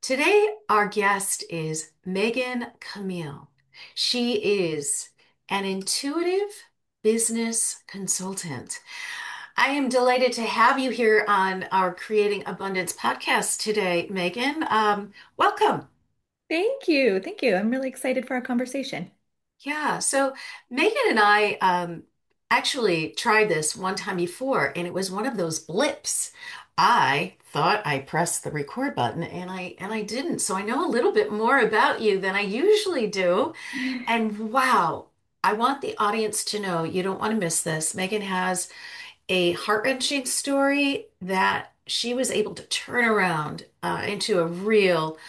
Today, our guest is Megan Camille. She is an intuitive business consultant. I am delighted to have you here on our Creating Abundance podcast today, Megan. Welcome. Thank you. Thank you. I'm really excited for our conversation. Yeah, so Megan and I actually tried this one time before, and it was one of those blips. I thought I pressed the record button and I didn't. So I know a little bit more about you than I usually do. And wow, I want the audience to know you don't want to miss this. Megan has a heart-wrenching story that she was able to turn around into a real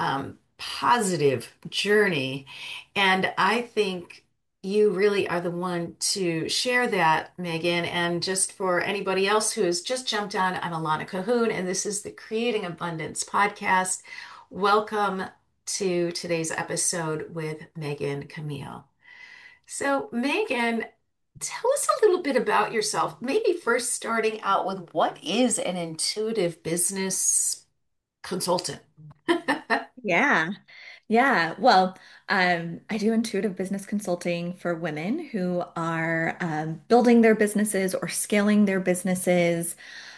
positive journey. And I think you really are the one to share that, Megan. And just for anybody else who has just jumped on, I'm Alana Cahoon, and this is the Creating Abundance podcast. Welcome to today's episode with Megan Camille. So, Megan, tell us a little bit about yourself. Maybe first starting out with what is an intuitive business consultant? Yeah. Yeah. Well, I do intuitive business consulting for women who are building their businesses or scaling their businesses.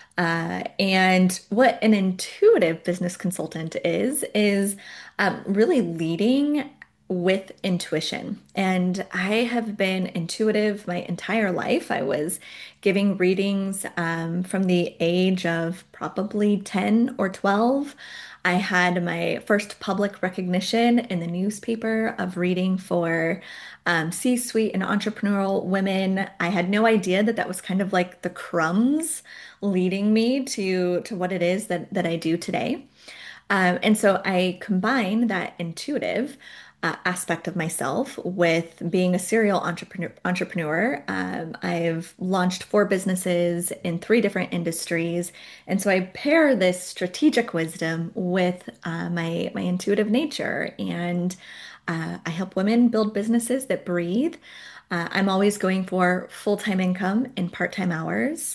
And what an intuitive business consultant is really leading with intuition. And I have been intuitive my entire life. I was giving readings from the age of probably 10 or 12. I had my first public recognition in the newspaper of reading for C-suite and entrepreneurial women. I had no idea that that was kind of like the crumbs leading me to what it is that I do today. And so I combine that intuitive aspect of myself with being a serial entrepreneur. I've launched 4 businesses in 3 different industries, and so I pair this strategic wisdom with my intuitive nature, and I help women build businesses that breathe. I'm always going for full-time income in part-time hours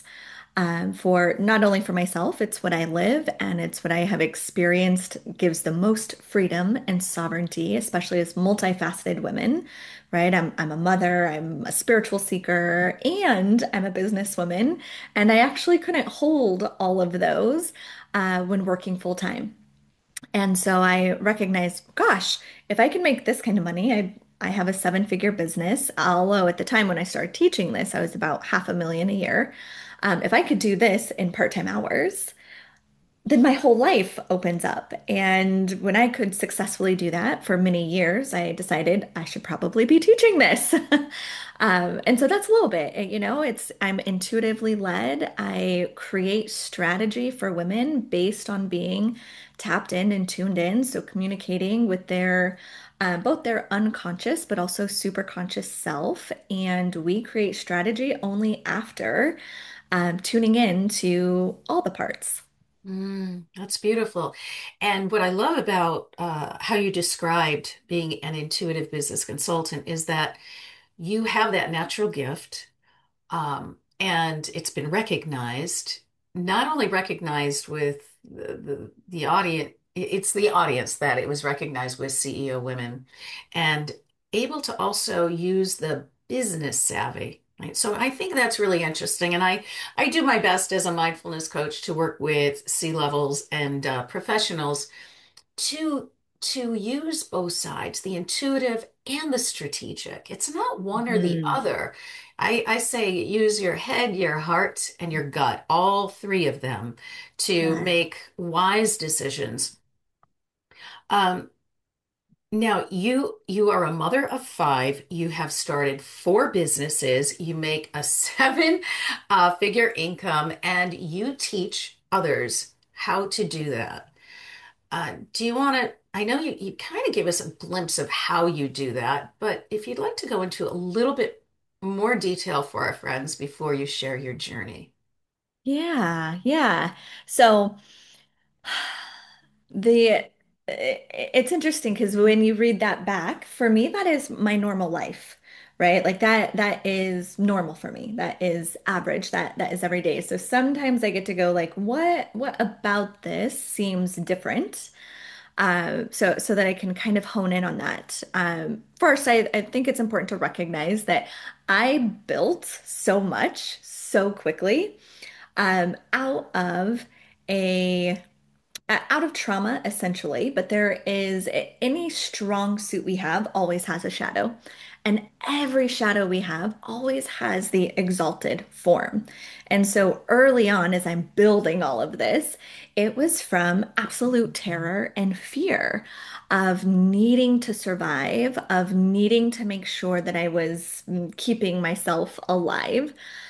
for not only for myself, it's what I live and it's what I have experienced gives the most freedom and sovereignty, especially as multifaceted women, right? I'm a mother, I'm a spiritual seeker, and I'm a businesswoman. And I actually couldn't hold all of those when working full time. And so I recognized, gosh, if I can make this kind of money, I have a 7-figure business. Although at the time when I started teaching this, I was about 500,000 a year. If I could do this in part-time hours, then my whole life opens up. And when I could successfully do that for many years, I decided I should probably be teaching this. And so that's a little bit, it's I'm intuitively led. I create strategy for women based on being tapped in and tuned in. So communicating with their both their unconscious but also super conscious self. And we create strategy only after tuning in to all the parts. That's beautiful. And what I love about how you described being an intuitive business consultant is that you have that natural gift, and it's been recognized, not only recognized with the audience, it's the audience that it was recognized with CEO Women, and able to also use the business savvy. Right? So I think that's really interesting, and I do my best as a mindfulness coach to work with C-levels and professionals to use both sides, the intuitive and the strategic. It's not one or the Mm, other. I say use your head, your heart, and your gut, all three of them, to yes. make wise decisions. Um, Now you are a mother of five. You have started 4 businesses. You make a 7 figure income, and you teach others how to do that. Do you want to? I know you kind of give us a glimpse of how you do that, but if you'd like to go into a little bit more detail for our friends before you share your journey. Yeah, yeah. So the it's interesting because when you read that back, for me, that is my normal life, right? Like that is normal for me. That is average. That is every day. So sometimes I get to go like, what about this seems different? So that I can kind of hone in on that. First, I think it's important to recognize that I built so much so quickly out of a out of trauma, essentially, but there is any strong suit we have always has a shadow. And every shadow we have always has the exalted form. And so early on, as I'm building all of this, it was from absolute terror and fear of needing to survive, of needing to make sure that I was keeping myself alive.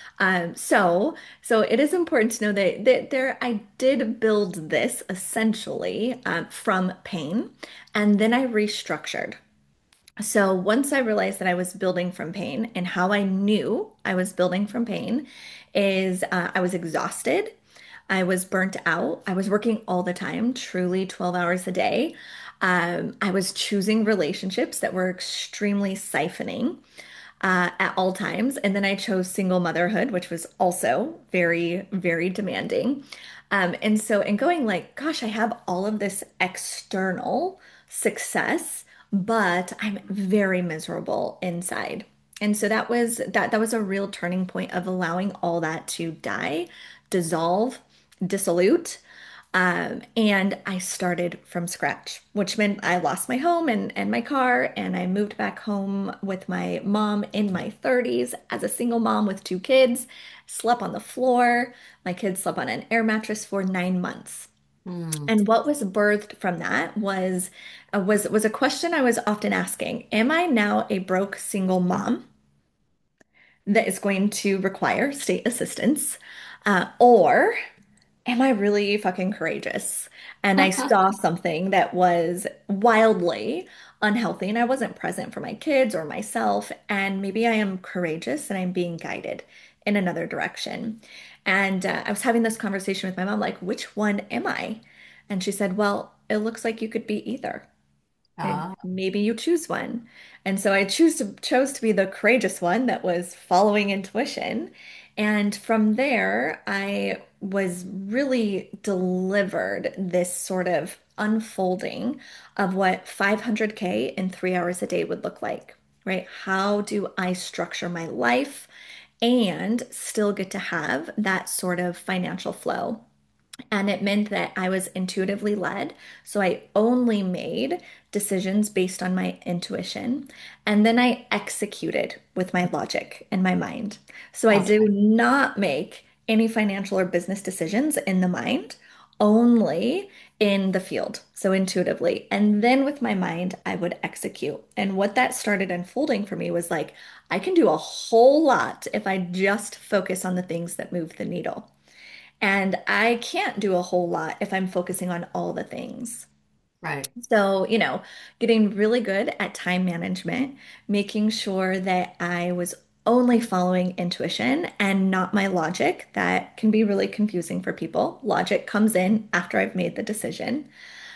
So it is important to know that there I did build this essentially from pain, and then I restructured. So once I realized that I was building from pain, and how I knew I was building from pain is I was exhausted. I was burnt out. I was working all the time, truly 12 hours a day. I was choosing relationships that were extremely siphoning at all times. And then I chose single motherhood, which was also very, very demanding. And going like, gosh, I have all of this external success, but I'm very miserable inside. And so that was a real turning point of allowing all that to die, dissolve, dissolute. And I started from scratch, which meant I lost my home and my car, and I moved back home with my mom in my 30s as a single mom with two kids, slept on the floor. My kids slept on an air mattress for 9 months. Hmm. And what was birthed from that was a question I was often asking. Am I now a broke single mom that is going to require state assistance? Or am I really fucking courageous? And I saw something that was wildly unhealthy, and I wasn't present for my kids or myself. And maybe I am courageous and I'm being guided in another direction. And I was having this conversation with my mom, like, which one am I? And she said, well, it looks like you could be either. And Ah, maybe you choose one. And so I chose to be the courageous one that was following intuition. And from there, I was really delivered this sort of unfolding of what 500K in 3 hours a day would look like, right? How do I structure my life and still get to have that sort of financial flow? And it meant that I was intuitively led. So I only made decisions based on my intuition. And then I executed with my logic and my mind. So I do okay. not make any financial or business decisions in the mind, only in the field. So intuitively. And then with my mind, I would execute. And what that started unfolding for me was like, I can do a whole lot if I just focus on the things that move the needle. And I can't do a whole lot if I'm focusing on all the things. Right. So, getting really good at time management, making sure that I was only following intuition and not my logic. That can be really confusing for people. Logic comes in after I've made the decision.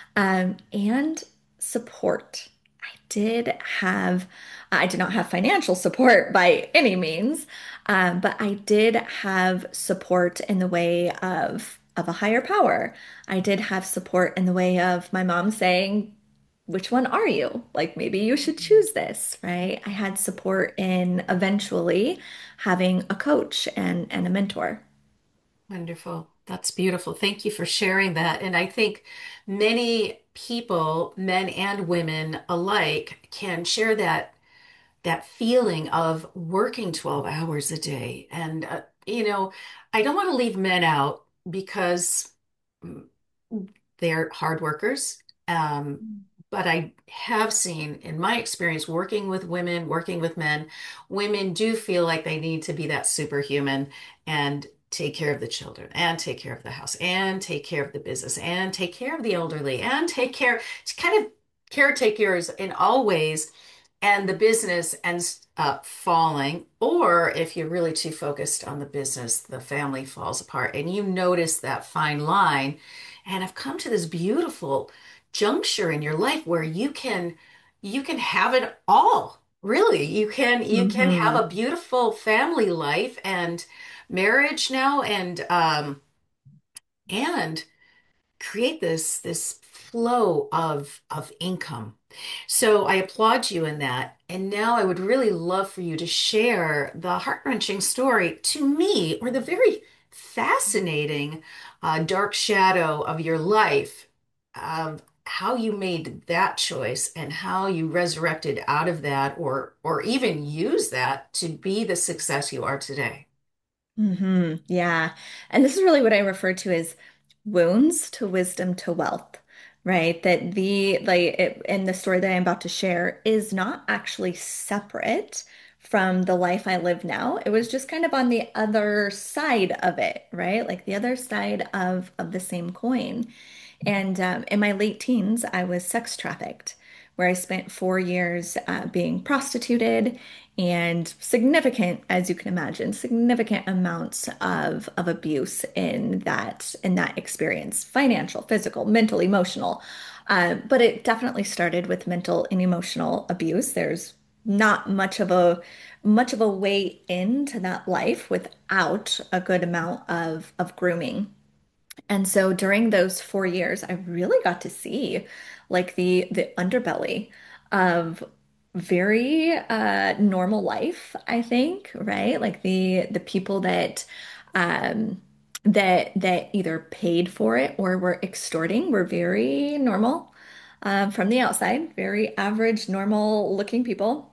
And support. Did have, I did not have financial support by any means, but I did have support in the way of a higher power. I did have support in the way of my mom saying, which one are you? Like maybe you should choose this, right? I had support in eventually having a coach and a mentor. Wonderful. That's beautiful. Thank you for sharing that. And I think many people, men and women alike, can share that feeling of working 12 hours a day. And I don't want to leave men out because mm, they're hard workers. Um, but I have seen in my experience working with women, working with men, women do feel like they need to be that superhuman and take care of the children and take care of the house and take care of the business and take care of the elderly and take care, to kind of caretakers in all ways. And the business ends up falling, or if you're really too focused on the business, the family falls apart. And you notice that fine line and have come to this beautiful juncture in your life where you can have it all. Really, you can have Hmm. a beautiful family life and marriage now and create this flow of income. So I applaud you in that. And now I would really love for you to share the heart-wrenching story to me, or the very fascinating dark shadow of your life, of how you made that choice and how you resurrected out of that, or even use that to be the success you are today. Yeah. And this is really what I refer to as wounds to wisdom to wealth, right? That in the story that I'm about to share is not actually separate from the life I live now. It was just kind of on the other side of it, right? Like the other side of the same coin. And in my late teens, I was sex trafficked, where I spent 4 years being prostituted and significant, as you can imagine, significant amounts of abuse in that experience, financial, physical, mental, emotional. But it definitely started with mental and emotional abuse. There's not much of a way into that life without a good amount of grooming. And so during those 4 years, I really got to see like the underbelly of very normal life, I think, right? Like the people um that either paid for it or were extorting were very normal from the outside, very average, normal looking people.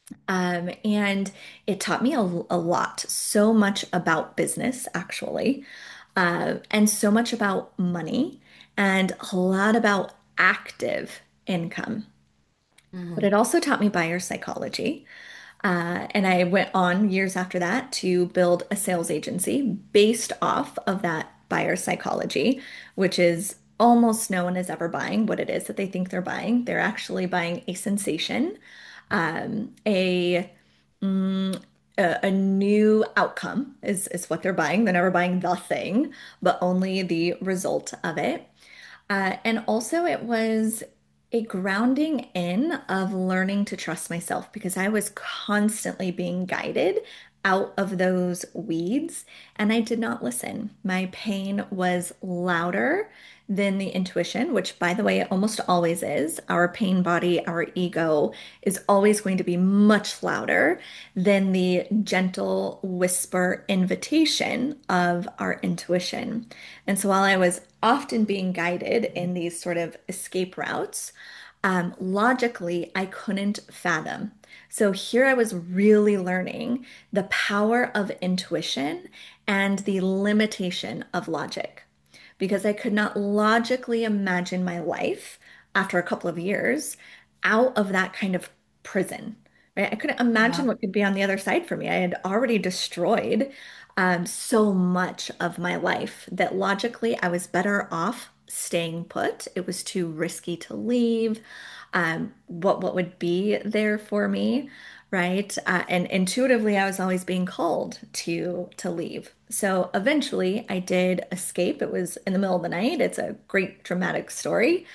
And it taught me a lot, so much about business, actually, and so much about money, and a lot about active income. But Mhm. it also taught me buyer psychology. And I went on years after that to build a sales agency based off of that buyer psychology, which is almost no one is ever buying what it is that they think they're buying. They're actually buying a sensation, um, a mm, a new outcome is what they're buying. They're never buying the thing, but only the result of it. And also, it was a grounding in of learning to trust myself because I was constantly being guided out of those weeds and I did not listen. My pain was louder than the intuition, which, by the way, it almost always is. Our pain body, our ego is always going to be much louder than the gentle whisper invitation of our intuition. And so while I was often being guided in these sort of escape routes, logically, I couldn't fathom. So here I was really learning the power of intuition and the limitation of logic because I could not logically imagine my life after a couple of years out of that kind of prison, right? I couldn't imagine Yeah. what could be on the other side for me. I had already destroyed so much of my life that logically I was better off staying put. It was too risky to leave. What would be there for me, right? And intuitively, I was always being called to leave. So eventually, I did escape. It was in the middle of the night. It's a great dramatic story.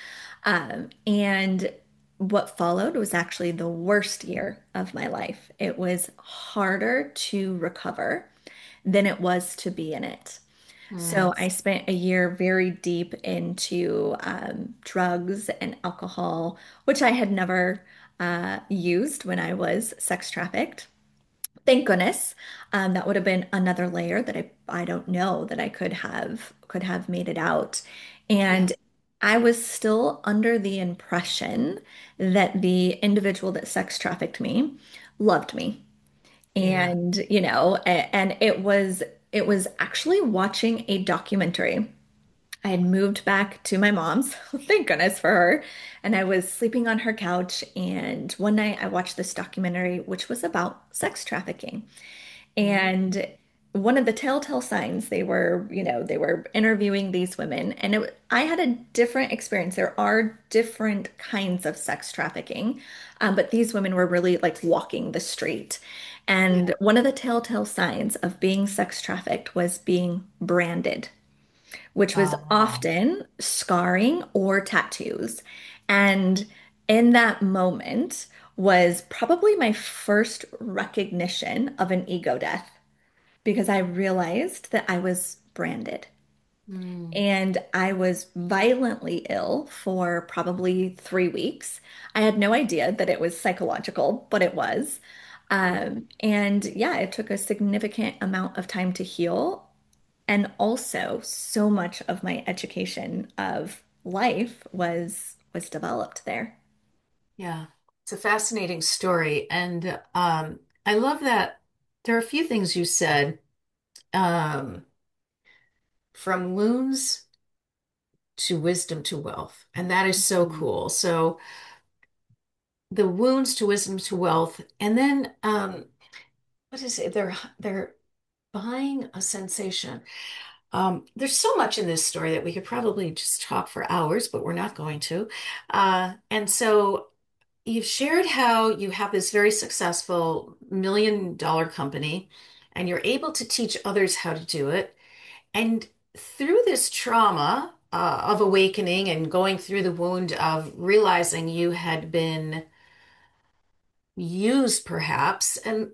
And what followed was actually the worst year of my life. It was harder to recover than it was to be in it. Mm. So I spent a year very deep into drugs and alcohol, which I had never used when I was sex trafficked. Thank goodness. That would have been another layer that I don't know that I could have made it out. Yeah. And I was still under the impression that the individual that sex trafficked me loved me. Yeah. And, and it was actually watching a documentary. I had moved back to my mom's, thank goodness for her, and I was sleeping on her couch. And one night I watched this documentary, which was about sex trafficking. Mm. And one of the telltale signs they were interviewing these women, and I had a different experience. There are different kinds of sex trafficking, but these women were really like walking the street. Yeah. And one of the telltale signs of being sex trafficked was being branded, which was Oh. often scarring or tattoos. And in that moment was probably my first recognition of an ego death because I realized that I was branded. Mm. And I was violently ill for probably 3 weeks. I had no idea that it was psychological, but it was. And yeah, it took a significant amount of time to heal. And also, so much of my education of life was developed there. Yeah, it's a fascinating story. And I love that there are a few things you said, um, from wounds to wisdom to wealth. And that is so Mhm. cool. So the wounds to wisdom to wealth. And then what is it? They're buying a sensation. There's so much in this story that we could probably just talk for hours, but we're not going to. And so you've shared how you have this very successful $1 million company and you're able to teach others how to do it. And through this trauma of awakening and going through the wound of realizing you had been used perhaps and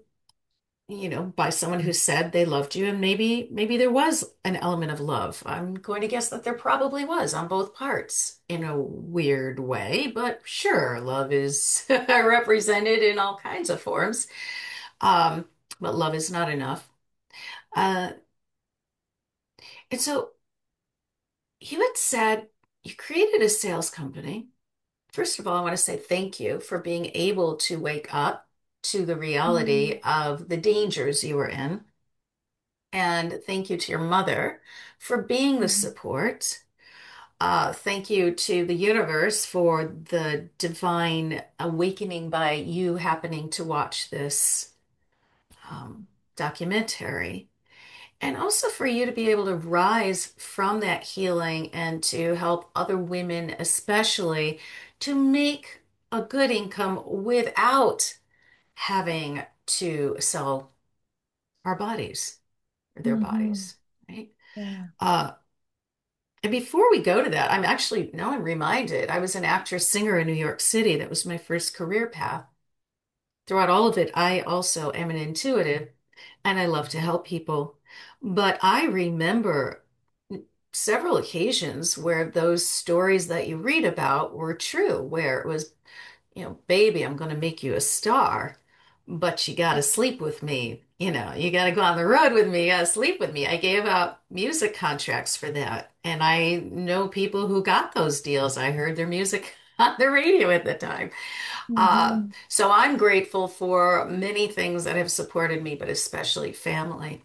by someone who said they loved you and maybe there was an element of love. I'm going to guess that there probably was on both parts in a weird way, but sure, love is represented in all kinds of forms. Um, but love is not enough. Uh, and so you had said you created a sales company. First of all, I want to say thank you for being able to wake up to the reality of the dangers you were in. And thank you to your mother for being the Mhm. support. Thank you to the universe for the divine awakening by you happening to watch this um, documentary. And also for you to be able to rise from that healing and to help other women, especially, to make a good income without having to sell our bodies or their Mhm. bodies, right? Yeah. Uh, And before we go to that, now I'm reminded I was an actress singer in New York City. That was my first career path. Throughout all of it, I also am an intuitive and I love to help people. But I remember several occasions where those stories that you read about were true, where it was baby, I'm going to make you a star, but you got to sleep with me. You got to go on the road with me. You got to sleep with me. I gave out music contracts for that. And I know people who got those deals. I heard their music on the radio at the time. Mhm. So I'm grateful for many things that have supported me, but especially family.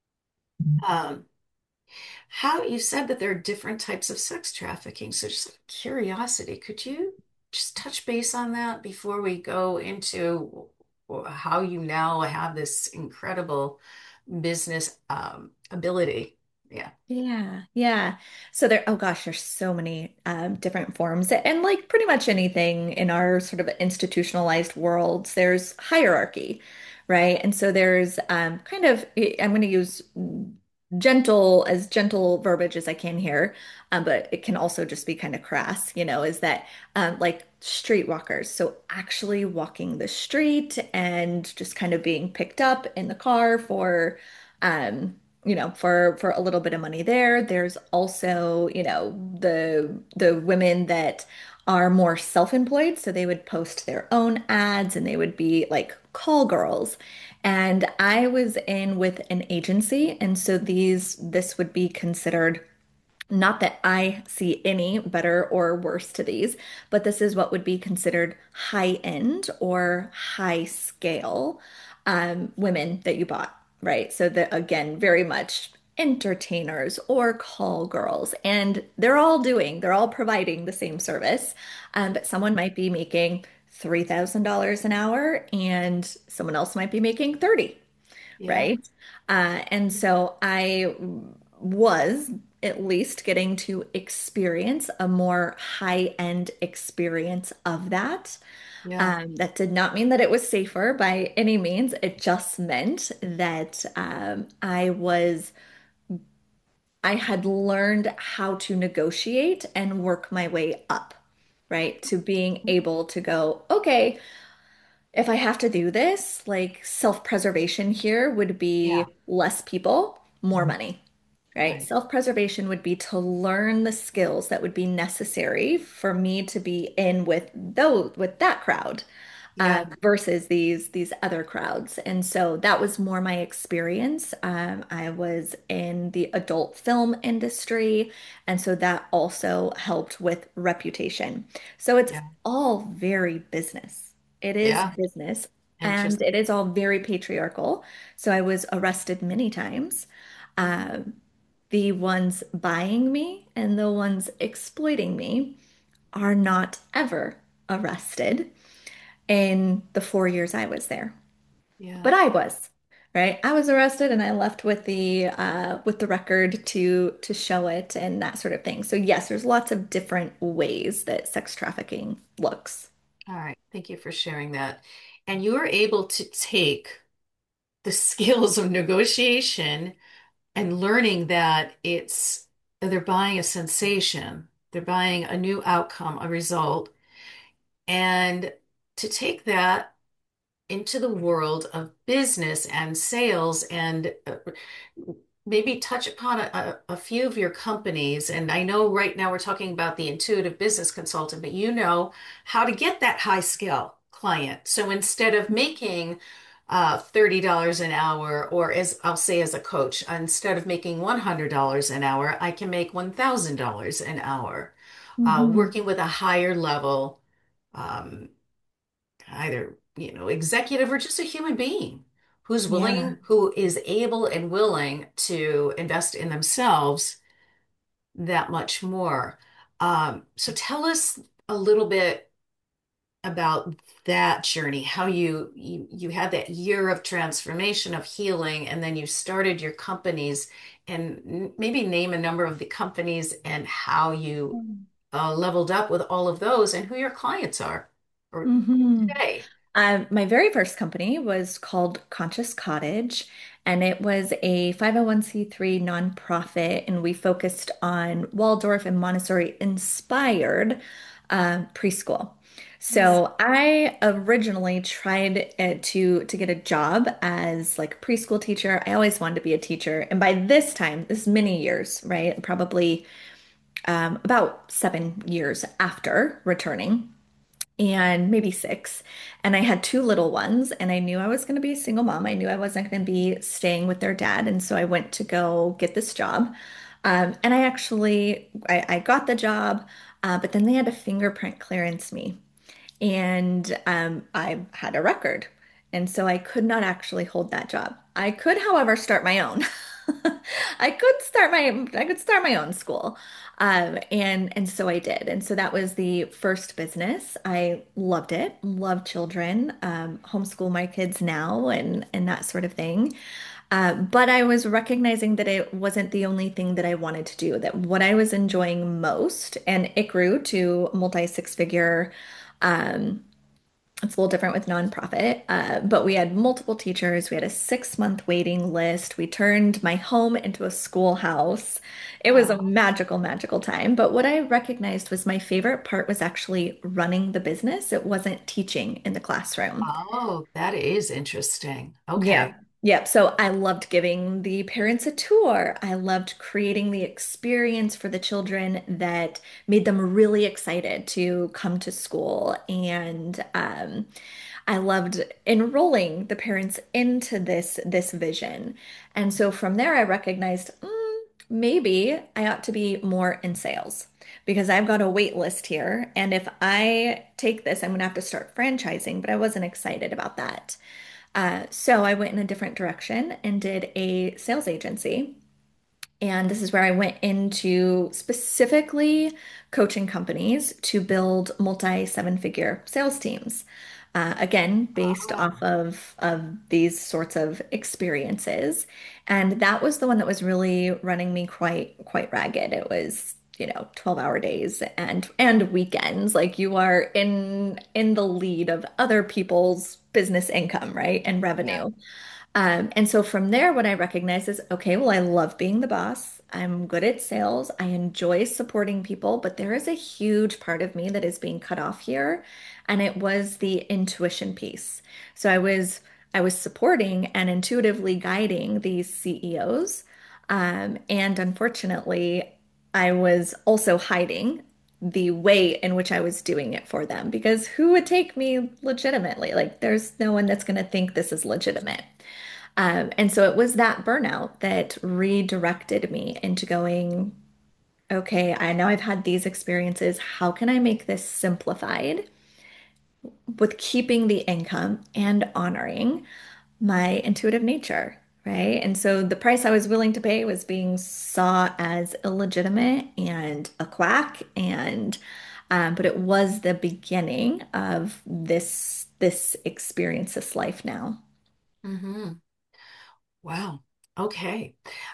Um, how you said that there are different types of sex trafficking. So just out of curiosity, could you just touch base on that before we go into how you now have this incredible business ability? Yeah. Yeah, yeah. So there, oh gosh, there's so many different forms. And like pretty much anything in our sort of institutionalized worlds, there's hierarchy, right? And so there's kind of, I'm going to use gentle verbiage as I can here, but it can also just be kind of crass, is that like streetwalkers. So actually walking the street and just kind of being picked up in the car for a little bit of money there. There's also, the women that are more self-employed, so they would post their own ads and they would be like call girls. And I was in with an agency, and so this would be considered, not that I see any better or worse to these, but this is what would be considered high end or high scale women that you bought, right? So that again, very much entertainers or call girls, and they're all providing the same service. But someone might be making $3,000 an hour and someone else might be making 30, Yeah. right? And so I was at least getting to experience a more high-end experience of that. Yeah. That did not mean that it was safer by any means. It just meant that I had learned how to negotiate and work my way up, right? To being able to go, okay, if I have to do this, like self-preservation here would Yeah. be less people, more money. right? Right. Self-preservation would be to learn the skills that would be necessary for me to be in with that crowd, Yeah. versus these other crowds. And so that was more my experience. I was in the adult film industry, and so that also helped with reputation. So it's Yeah. all very business. It is Yeah. business, and Interesting. it is all very patriarchal. So I was arrested many times. Um, the ones buying me and the ones exploiting me are not ever arrested in the 4 years I was there. Yeah. But I was, right? I was arrested and I left with the record to show it and that sort of thing. So yes, there's lots of different ways that sex trafficking looks. All right. Thank you for sharing that. And you were able to take the skills of negotiation and learning that they're buying a sensation, they're buying a new outcome, a result, and to take that into the world of business and sales and maybe touch upon a few of your companies. And I know right now we're talking about the intuitive business consultant, but you know how to get that high skill client. So instead of making $30 an hour, or as I'll say as a coach, instead of making $100 an hour, I can make $1,000 an hour, Hmm. working with a higher level um, either, executive or just a human being Yeah. who is able and willing to invest in themselves that much more. So tell us a little bit about that journey, how you had that year of transformation, of healing, and then you started your companies, and maybe name a number of the companies and how you leveled up with all of those and who your clients are or Hmm. today. My very first company was called Conscious Cottage, and it was a 501(c)(3) nonprofit, and we focused on Waldorf and Montessori inspired preschool. Yes. So I originally tried to get a job as like a preschool teacher. I always wanted to be a teacher, and by this time, this is many years, right? Probably about 7 years after returning and maybe 6. And I had two little ones, and I knew I was going to be a single mom. I knew I wasn't going to be staying with their dad. And so I went to go get this job. And I got the job, but then they had to fingerprint clearance me and I had a record. And so I could not actually hold that job. I could, however, start my own. I could start my own school. And so I did. And so that was the first business. I loved it, loved children, homeschool my kids now and that sort of thing. But I was recognizing that it wasn't the only thing that I wanted to do, that what I was enjoying most, and it grew to multi six figure. Um, it's a little different with nonprofit, but we had multiple teachers. We had a 6 month waiting list. We turned my home into a schoolhouse. It was a Oh, magical, magical time. But what I recognized was my favorite part was actually running the business. It wasn't teaching in the classroom. oh, that is interesting. Yeah. Okay. Yep. So I loved giving the parents a tour. I loved creating the experience for the children that made them really excited to come to school. And I loved enrolling the parents into this vision. And so from there, I recognized maybe I ought to be more in sales because I've got a wait list here. And if I take this, I'm going to have to start franchising, but I wasn't excited about that. So I went in a different direction and did a sales agency. And this is where I went into specifically coaching companies to build multi seven figure sales teams. Again, based Oh, off of these sorts of experiences. And that was the one that was really running me quite ragged. It was 12-hour days and weekends. Like you are in the lead of other people's business income, right? And yeah. revenue. And so from there, what I recognize is, okay, well, I love being the boss. I'm good at sales. I enjoy supporting people, but there is a huge part of me that is being cut off here. And it was the intuition piece. So I was supporting and intuitively guiding these CEOs. And unfortunately, I was also hiding the way in which I was doing it for them because who would take me legitimately? Like, there's no one that's going to think this is legitimate. And so it was that burnout that redirected me into going, okay, I know I've had these experiences. How can I make this simplified with keeping the income and honoring my intuitive nature, right? And so the price I was willing to pay was being saw as illegitimate and a quack, and but it was the beginning of this experience, this life now. Hmm. Wow. Okay.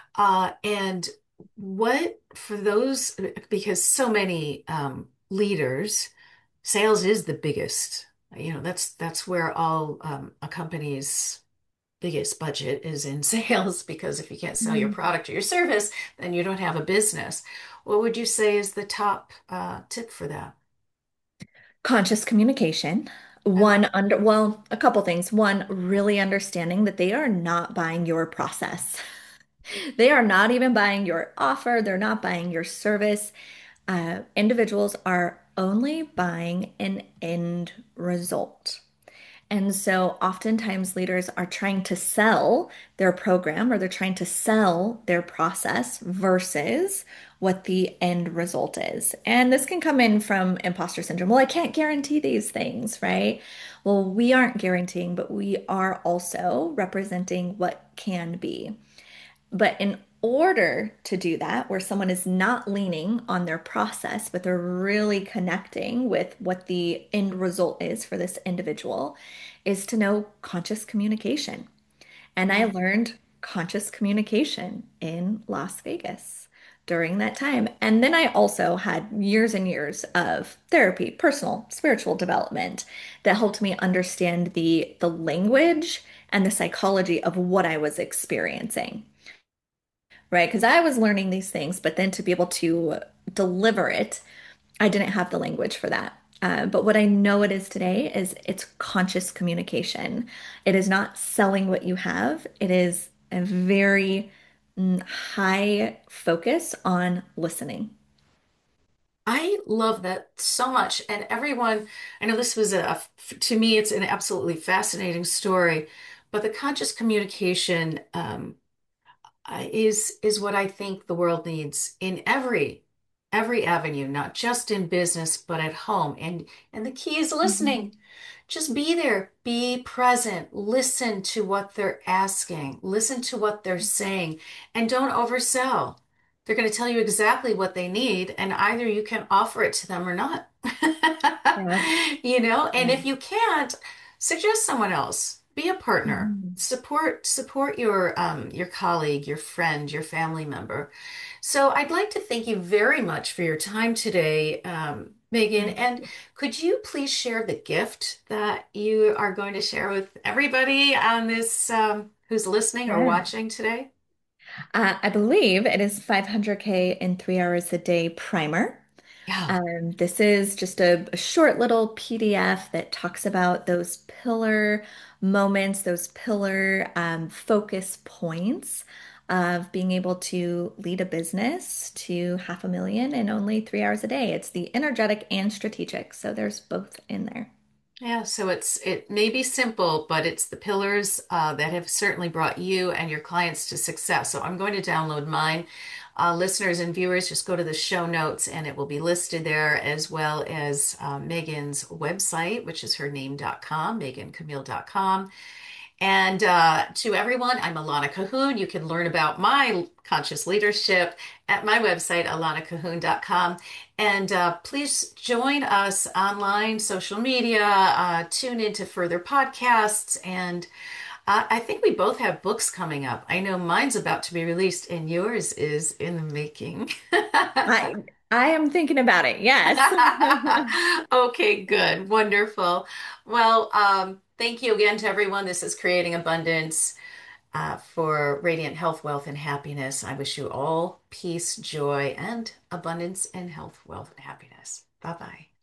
And what for those, because so many leaders, sales is the biggest. That's where all a company's biggest budget is in sales, because if you can't sell your Mhm. product or your service, then you don't have a business. What would you say is the top tip for that? Conscious communication. Uh-huh. Well, a couple things. One, really understanding that they are not buying your process. They are not even buying your offer. They're not buying your service. Individuals are only buying an end result. And so oftentimes leaders are trying to sell their program or they're trying to sell their process versus what the end result is. And this can come in from imposter syndrome. Well, I can't guarantee these things, right? Well, we aren't guaranteeing, but we are also representing what can be. But in order to do that, where someone is not leaning on their process, but they're really connecting with what the end result is for this individual, is to know conscious communication. And I Mm. learned conscious communication in Las Vegas during that time. And then I also had years and years of therapy, personal, spiritual development that helped me understand the language and the psychology of what I was experiencing, right? Because I was learning these things, but then to be able to deliver it, I didn't have the language for that. But what I know it is today is it's conscious communication. It is not selling what you have. It is a very high focus on listening. I love that so much. And everyone, I know this was to me, it's an absolutely fascinating story, but the conscious communication is what I think the world needs in every avenue, not just in business, but at home. And the key is Mhm. listening. Just be there, be present, listen to what they're asking, listen to what they're saying, and don't oversell. They're going to tell you exactly what they need, and either you can offer it to them or not. Yeah. And if you can't, suggest someone else. Be a partner. Mhm. Support your colleague, your friend, your family member. So I'd like to thank you very much for your time today, Megan. Thank And you. could you please share the gift that you are going to share with everybody on this, who's listening or Yeah. watching today? I believe it is 500K in 3 hours a day primer. Yeah. This is just a short little PDF that talks about those pillar moments, those pillar focus points of being able to lead a business to 500,000 in only 3 hours a day. It's the energetic and strategic. So there's both in there. Yeah, so it may be simple, but it's the pillars that have certainly brought you and your clients to success. So I'm going to download mine. Listeners and viewers, just go to the show notes and it will be listed there, as well as Megan's website, which is her name.com, megancamille.com. And to everyone, I'm Alana Cahoon. You can learn about my conscious leadership at my website, alanacahoon.com. And please join us online, social media, tune into further podcasts. And I think we both have books coming up. I know mine's about to be released, and yours is in the making. I I am thinking about it. Yes. Okay, good. Wonderful. Well, thank you again to everyone. This is Creating Abundance for Radiant Health, Wealth, and Happiness. I wish you all peace, joy, and abundance and health, wealth, and happiness. Bye bye.